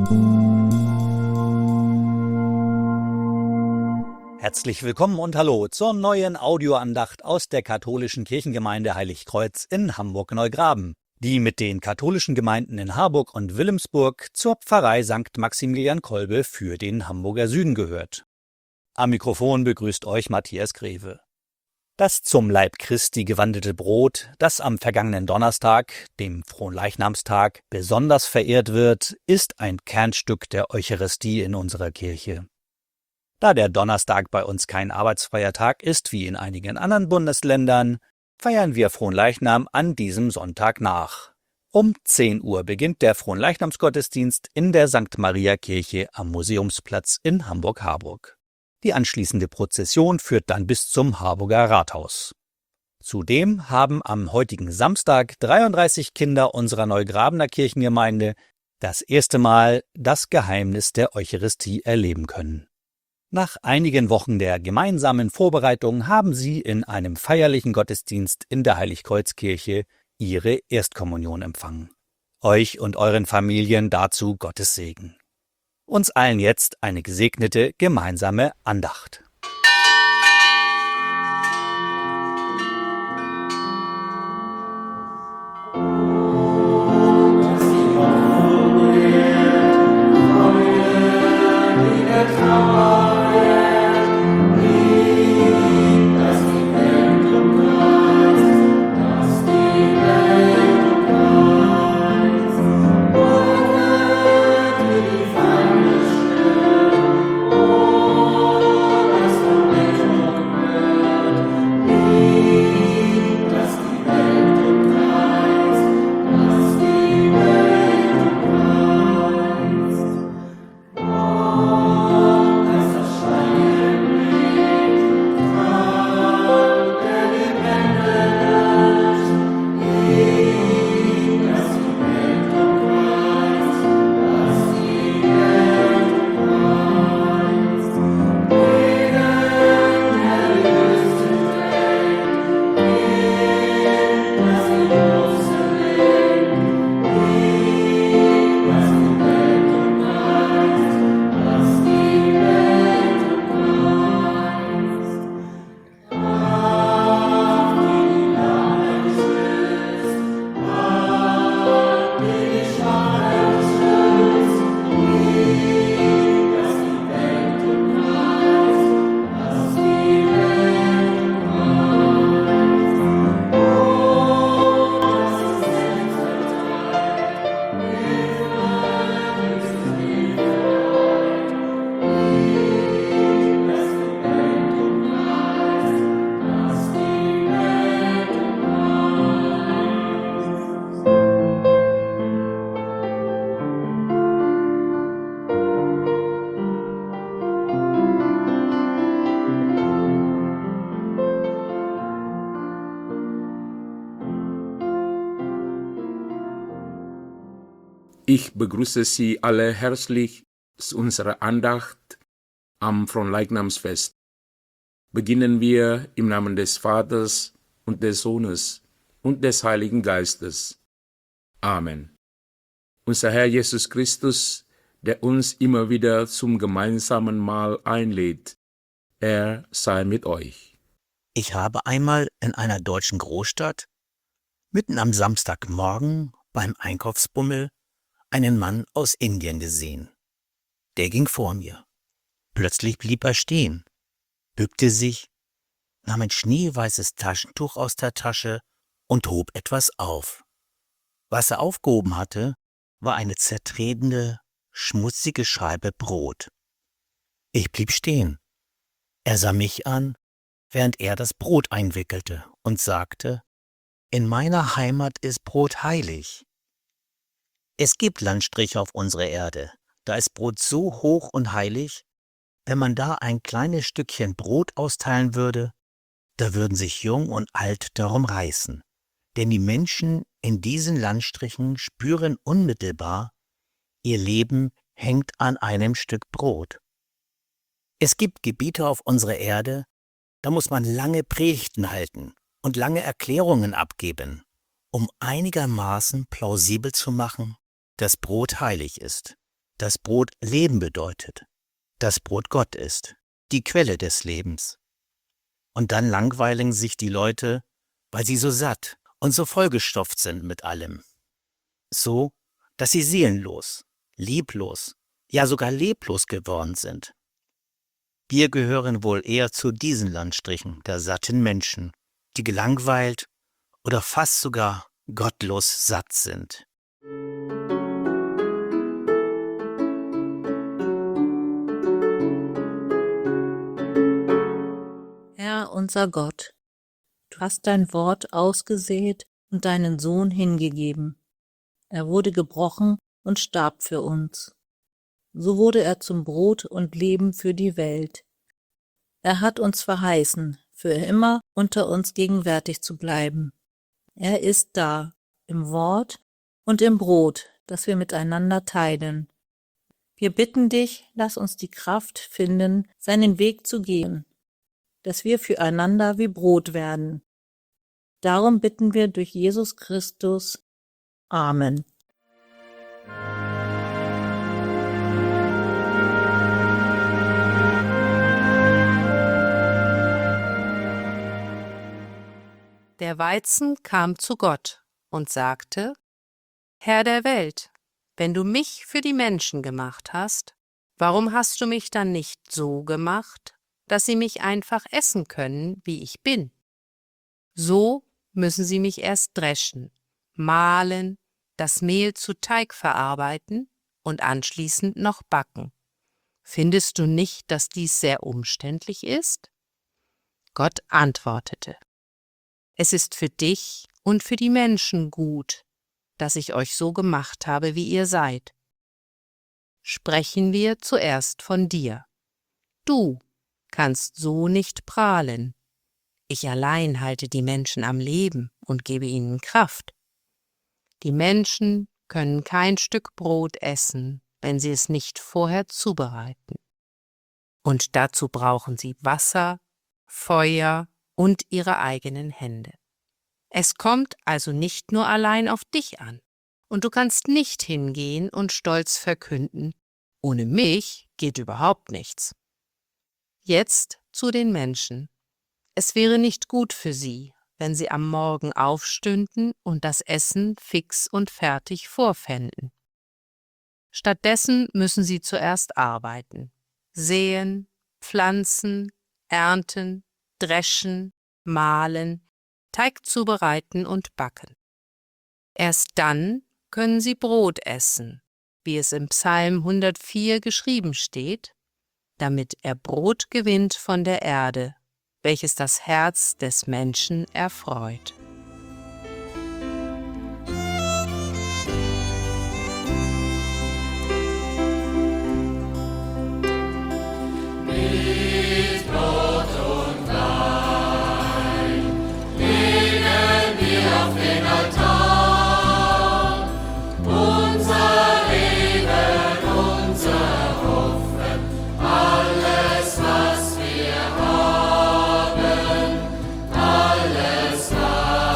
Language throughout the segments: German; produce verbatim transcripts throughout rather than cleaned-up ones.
Herzlich willkommen und hallo zur neuen Audioandacht aus der katholischen Kirchengemeinde Heiligkreuz in Hamburg-Neugraben, die mit den katholischen Gemeinden in Harburg und Wilhelmsburg zur Pfarrei Sankt Maximilian Kolbe für den Hamburger Süden gehört. Am Mikrofon begrüßt euch Matthias Greve. Das zum Leib Christi gewandelte Brot, das am vergangenen Donnerstag, dem Fronleichnamstag, besonders verehrt wird, ist ein Kernstück der Eucharistie in unserer Kirche. Da der Donnerstag bei uns kein arbeitsfreier Tag ist, wie in einigen anderen Bundesländern, feiern wir Fronleichnam an diesem Sonntag nach. Um zehn Uhr beginnt der Fronleichnamsgottesdienst in der Sankt Maria Kirche am Museumsplatz in Hamburg-Harburg. Die anschließende Prozession führt dann bis zum Harburger Rathaus. Zudem haben am heutigen Samstag dreiunddreißig Kinder unserer Neugrabener Kirchengemeinde das erste Mal das Geheimnis der Eucharistie erleben können. Nach einigen Wochen der gemeinsamen Vorbereitung haben sie in einem feierlichen Gottesdienst in der Heiligkreuzkirche ihre Erstkommunion empfangen. Euch und euren Familien dazu Gottes Segen. Uns allen jetzt eine gesegnete gemeinsame Andacht. Ich begrüße Sie alle herzlich zu unserer Andacht am Fronleichnamsfest. Beginnen wir im Namen des Vaters und des Sohnes und des Heiligen Geistes. Amen. Unser Herr Jesus Christus, der uns immer wieder zum gemeinsamen Mahl einlädt, er sei mit euch. Ich habe einmal in einer deutschen Großstadt mitten am Samstagmorgen beim Einkaufsbummel einen Mann aus Indien gesehen. Der ging vor mir. Plötzlich blieb er stehen, bückte sich, nahm ein schneeweißes Taschentuch aus der Tasche und hob etwas auf. Was er aufgehoben hatte, war eine zertretene, schmutzige Scheibe Brot. Ich blieb stehen. Er sah mich an, während er das Brot einwickelte und sagte: In meiner Heimat ist Brot heilig. Es gibt Landstriche auf unserer Erde, da ist Brot so hoch und heilig, wenn man da ein kleines Stückchen Brot austeilen würde, da würden sich Jung und Alt darum reißen. Denn die Menschen in diesen Landstrichen spüren unmittelbar, ihr Leben hängt an einem Stück Brot. Es gibt Gebiete auf unserer Erde, da muss man lange Predigten halten und lange Erklärungen abgeben, um einigermaßen plausibel zu machen, dass Brot heilig ist. dass Brot Leben bedeutet, dass Brot Gott ist, die Quelle des Lebens. Und dann langweilen sich die Leute, weil sie so satt und so vollgestopft sind mit allem. So, dass sie seelenlos, lieblos, ja sogar leblos geworden sind. Wir gehören wohl eher zu diesen Landstrichen der satten Menschen, die gelangweilt oder fast sogar gottlos satt sind. Herr unser Gott, du hast dein Wort ausgesät und deinen Sohn hingegeben. Er wurde gebrochen und starb für uns. So wurde er zum Brot und Leben für die Welt. Er hat uns verheißen, für immer unter uns gegenwärtig zu bleiben. Er ist da, im Wort und im Brot, das wir miteinander teilen. Wir bitten dich, lass uns die Kraft finden, seinen Weg zu gehen, dass wir füreinander wie Brot werden. Darum bitten wir durch Jesus Christus. Amen. Der Weizen kam zu Gott und sagte: Herr der Welt, wenn du mich für die Menschen gemacht hast, warum hast du mich dann nicht so gemacht, dass sie mich einfach essen können, wie ich bin? So müssen sie mich erst dreschen, mahlen, das Mehl zu Teig verarbeiten und anschließend noch backen. Findest du nicht, dass dies sehr umständlich ist? Gott antwortete: Es ist für dich und für die Menschen gut, dass ich euch so gemacht habe, wie ihr seid. Sprechen wir zuerst von dir. Du kannst so nicht prahlen. Ich allein halte die Menschen am Leben und gebe ihnen Kraft. Die Menschen können kein Stück Brot essen, wenn sie es nicht vorher zubereiten. Und dazu brauchen sie Wasser, Feuer und ihre eigenen Hände. Es kommt also nicht nur allein auf dich an, und du kannst nicht hingehen und stolz verkünden: Ohne mich geht überhaupt nichts. Jetzt zu den Menschen. Es wäre nicht gut für sie, wenn sie am Morgen aufstünden und das Essen fix und fertig vorfänden. Stattdessen müssen sie zuerst arbeiten, säen, pflanzen, ernten, dreschen, mahlen, Teig zubereiten und backen. Erst dann können sie Brot essen, wie es im Psalm hundertvier geschrieben steht, damit er Brot gewinnt von der Erde, welches das Herz des Menschen erfreut. Alles, was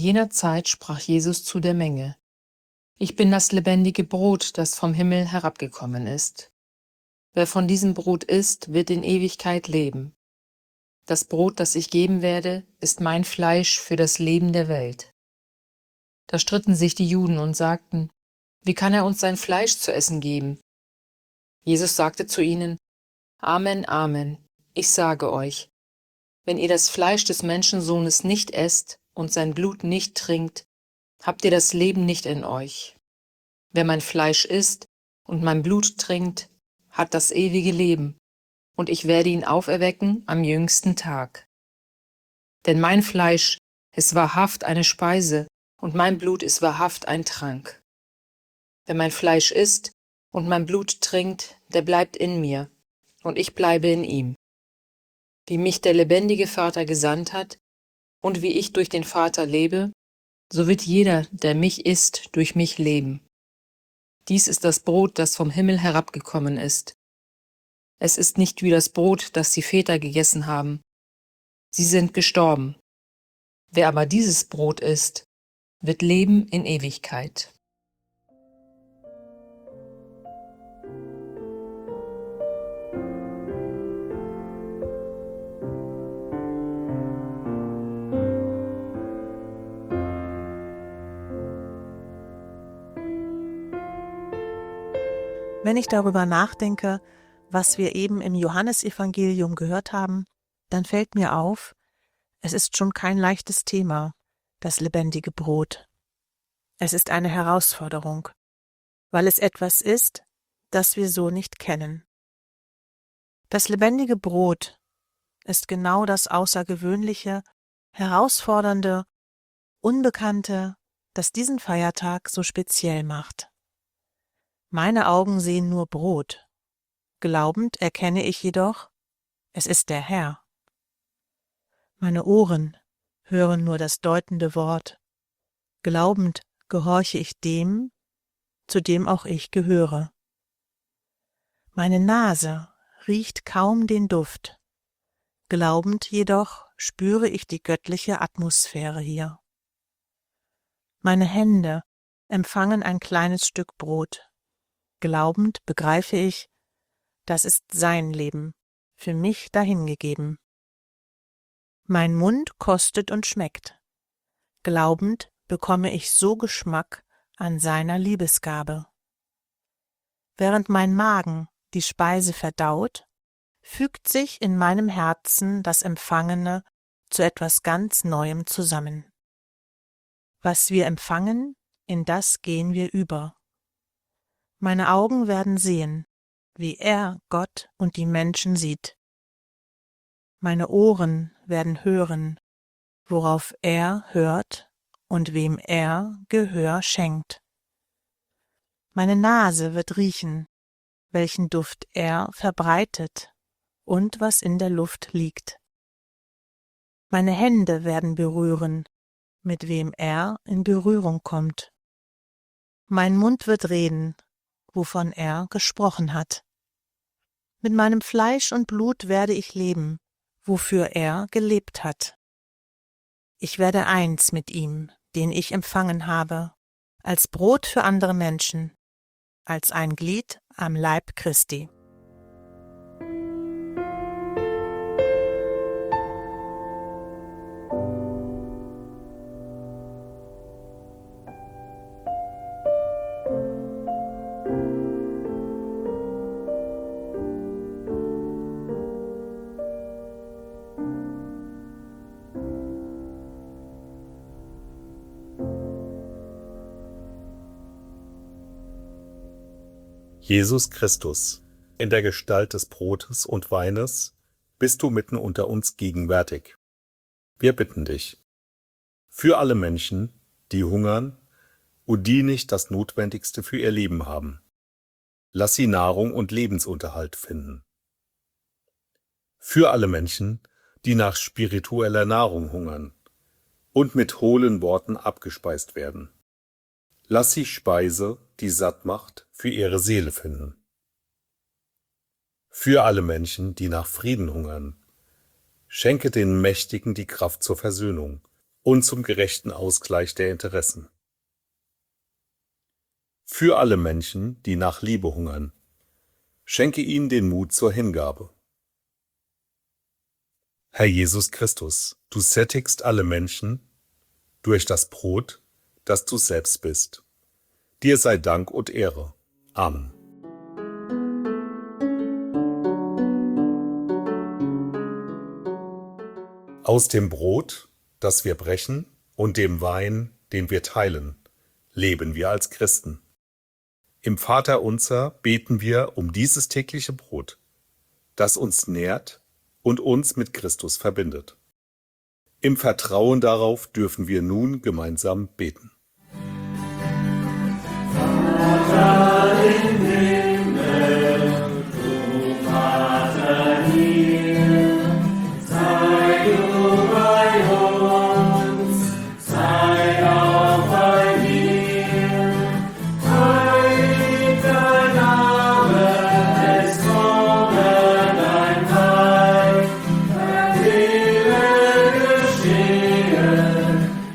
jener Zeit sprach Jesus zu der Menge: Ich bin das lebendige Brot, das vom Himmel herabgekommen ist. Wer von diesem Brot isst, wird in Ewigkeit leben. Das Brot, das ich geben werde, ist mein Fleisch für das Leben der Welt. Da stritten sich die Juden und sagten: Wie kann er uns sein Fleisch zu essen geben? Jesus sagte zu ihnen: Amen, Amen, ich sage euch, wenn ihr das Fleisch des Menschensohnes nicht esst und sein Blut nicht trinkt, habt ihr das Leben nicht in euch. Wer mein Fleisch isst und mein Blut trinkt, hat das ewige Leben, und ich werde ihn auferwecken am jüngsten Tag. Denn mein Fleisch ist wahrhaft eine Speise, und mein Blut ist wahrhaft ein Trank. Wer mein Fleisch isst und mein Blut trinkt, der bleibt in mir, und ich bleibe in ihm. Wie mich der lebendige Vater gesandt hat, und wie ich durch den Vater lebe, so wird jeder, der mich isst, durch mich leben. Dies ist das Brot, das vom Himmel herabgekommen ist. Es ist nicht wie das Brot, das die Väter gegessen haben. Sie sind gestorben. Wer aber dieses Brot isst, wird leben in Ewigkeit. Wenn ich darüber nachdenke, was wir eben im Johannesevangelium gehört haben, dann fällt mir auf, es ist schon kein leichtes Thema, das lebendige Brot. Es ist eine Herausforderung, weil es etwas ist, das wir so nicht kennen. Das lebendige Brot ist genau das Außergewöhnliche, Herausfordernde, Unbekannte, das diesen Feiertag so speziell macht. Meine Augen sehen nur Brot. Glaubend erkenne ich jedoch, es ist der Herr. Meine Ohren hören nur das deutende Wort. Glaubend gehorche ich dem, zu dem auch ich gehöre. Meine Nase riecht kaum den Duft. Glaubend jedoch spüre ich die göttliche Atmosphäre hier. Meine Hände empfangen ein kleines Stück Brot. Glaubend begreife ich, das ist sein Leben, für mich dahingegeben. Mein Mund kostet und schmeckt. Glaubend bekomme ich so Geschmack an seiner Liebesgabe. Während mein Magen die Speise verdaut, fügt sich in meinem Herzen das Empfangene zu etwas ganz Neuem zusammen. Was wir empfangen, in das gehen wir über. Meine Augen werden sehen, wie er Gott und die Menschen sieht. Meine Ohren werden hören, worauf er hört und wem er Gehör schenkt. Meine Nase wird riechen, welchen Duft er verbreitet und was in der Luft liegt. Meine Hände werden berühren, mit wem er in Berührung kommt. Mein Mund wird reden, wovon er gesprochen hat. Mit meinem Fleisch und Blut werde ich leben, wofür er gelebt hat. Ich werde eins mit ihm, den ich empfangen habe, als Brot für andere Menschen, als ein Glied am Leib Christi. Jesus Christus, in der Gestalt des Brotes und Weines bist du mitten unter uns gegenwärtig. Wir bitten dich, für alle Menschen, die hungern und die nicht das Notwendigste für ihr Leben haben, lass sie Nahrung und Lebensunterhalt finden. Für alle Menschen, die nach spiritueller Nahrung hungern und mit hohlen Worten abgespeist werden, lass sie Speise, die satt macht, für ihre Seele finden. Für alle Menschen, die nach Frieden hungern, schenke den Mächtigen die Kraft zur Versöhnung und zum gerechten Ausgleich der Interessen. Für alle Menschen, die nach Liebe hungern, schenke ihnen den Mut zur Hingabe. Herr Jesus Christus, du sättigst alle Menschen durch das Brot, das du selbst bist. Dir sei Dank und Ehre. Amen. Aus dem Brot, das wir brechen, und dem Wein, den wir teilen, leben wir als Christen. Im Vaterunser beten wir um dieses tägliche Brot, das uns nährt und uns mit Christus verbindet. Im Vertrauen darauf dürfen wir nun gemeinsam beten. Vater im Himmel, du Vater hier, sei du bei uns, sei auch bei mir. Heilig dein Name, es komme dein Reich, dein Wille geschehe,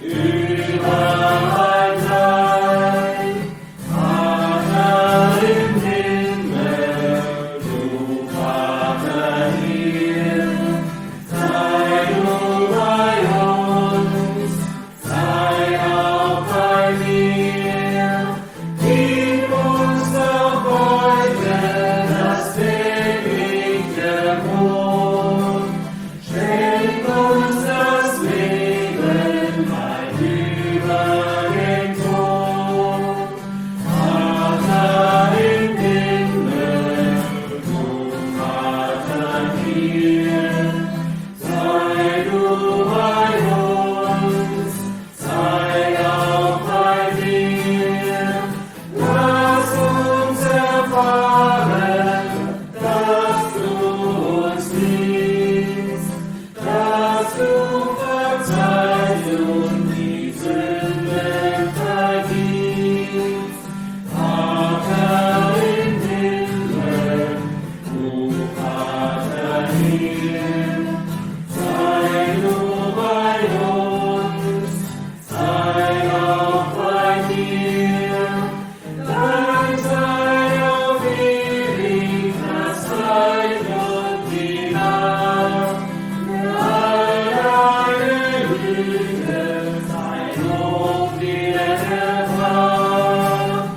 überall sei. Vater im Himmel, du Vater hier, sei du bei uns, sei auch bei mir. Gib uns doch heute das tägliche Brot, schenk uns das Leben weit über den Tod. Vater im Himmel, du Vater hier, sei du bei uns, sei auch bei mir. Lass uns erfahren, dass du uns liebst, dass du verzeihst und die Sünden vergibst. Vater im Himmel, du Vater hier, sei du bei uns, sei auch bei mir. Dein sei auf ewig das Reich und die Macht, all deine Güte, sein Lob wird erfahren.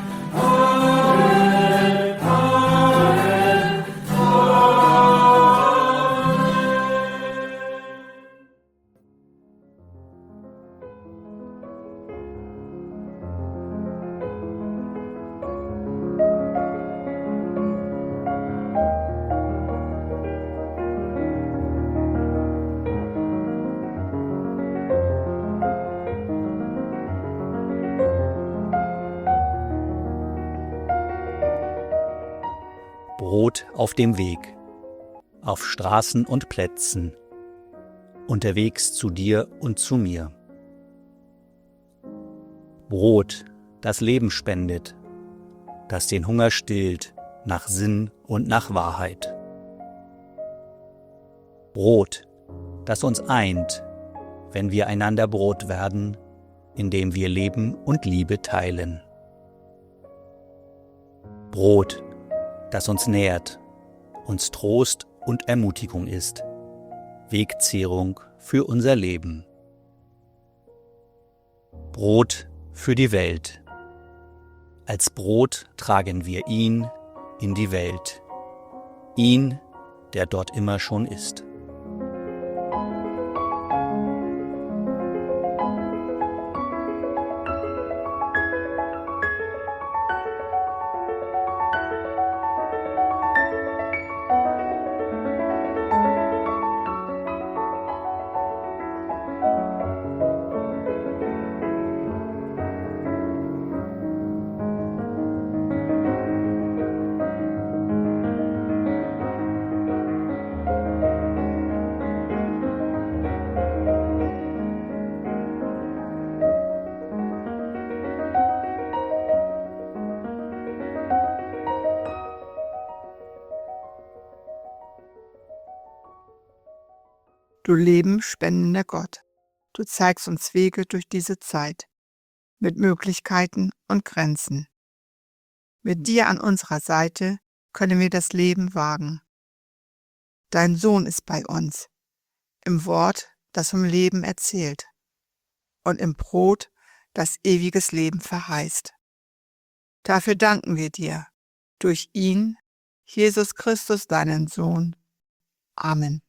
Amen, Amen, Amen. Brot auf dem Weg, auf Straßen und Plätzen, unterwegs zu dir und zu mir. Brot, das Leben spendet, das den Hunger stillt nach Sinn und nach Wahrheit. Brot, das uns eint, wenn wir einander Brot werden, indem wir Leben und Liebe teilen. Brot, das uns nährt, uns Trost und Ermutigung ist, Wegzehrung für unser Leben. Brot für die Welt. Als Brot tragen wir ihn in die Welt, ihn, der dort immer schon ist. Du Leben spendender Gott, Du zeigst uns Wege durch diese Zeit, mit Möglichkeiten und Grenzen. Mit dir an unserer Seite können wir das Leben wagen. Dein Sohn ist bei uns, im Wort, das vom Leben erzählt, und im Brot, das ewiges Leben verheißt. Dafür danken wir dir, durch ihn, Jesus Christus, deinen Sohn. Amen.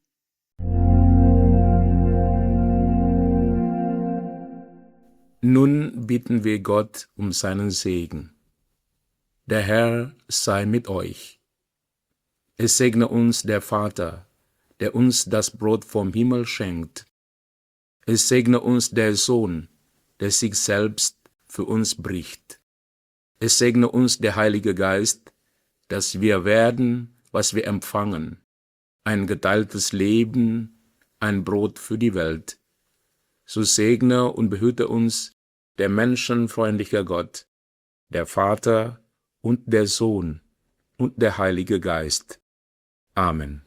Nun bitten wir Gott um seinen Segen. Der Herr sei mit euch. Es segne uns der Vater, der uns das Brot vom Himmel schenkt. Es segne uns der Sohn, der sich selbst für uns bricht. Es segne uns der Heilige Geist, dass wir werden, was wir empfangen, ein geteiltes Leben, ein Brot für die Welt. So segne und behüte uns der menschenfreundliche Gott, der Vater und der Sohn und der Heilige Geist. Amen.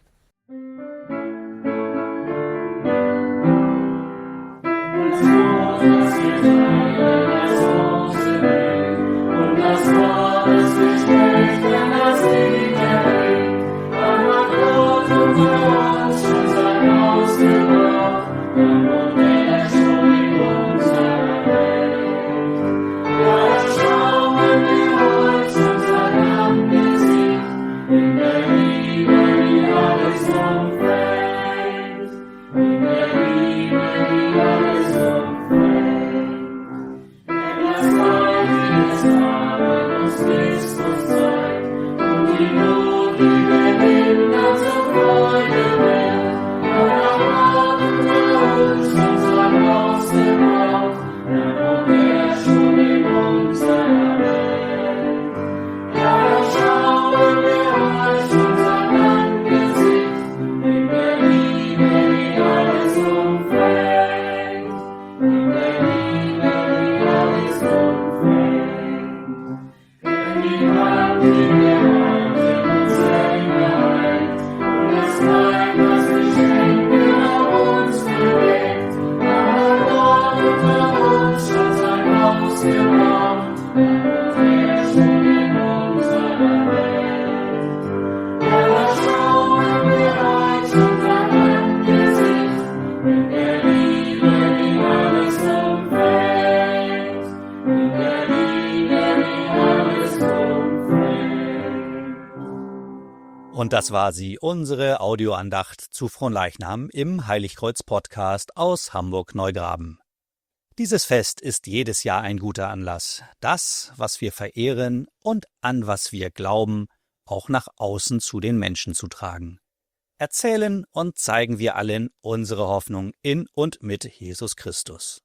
Und das war sie, unsere Audioandacht zu Fronleichnam im Heiligkreuz-Podcast aus Hamburg-Neugraben. Dieses Fest ist jedes Jahr ein guter Anlass, das, was wir verehren und an was wir glauben, auch nach außen zu den Menschen zu tragen. Erzählen und zeigen wir allen unsere Hoffnung in und mit Jesus Christus.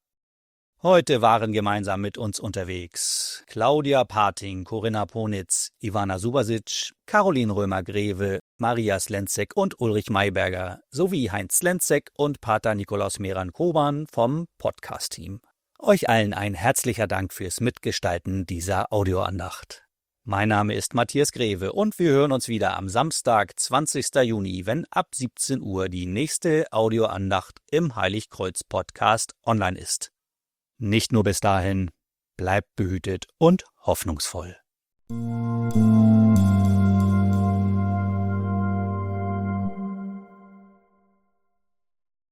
Heute waren gemeinsam mit uns unterwegs Claudia Pating, Corinna Ponitz, Ivana Subasic, Caroline Römer-Greve, Maria Slenzek und Ulrich Mayberger sowie Heinz Slenzek und Pater Nikolaus Meran-Koban vom Podcast-Team. Euch allen ein herzlicher Dank fürs Mitgestalten dieser Audioandacht. Mein Name ist Matthias Greve und wir hören uns wieder am Samstag, zwanzigsten Juni, wenn ab siebzehn Uhr die nächste Audioandacht im Heiligkreuz-Podcast online ist. Nicht nur bis dahin, bleibt behütet und hoffnungsvoll.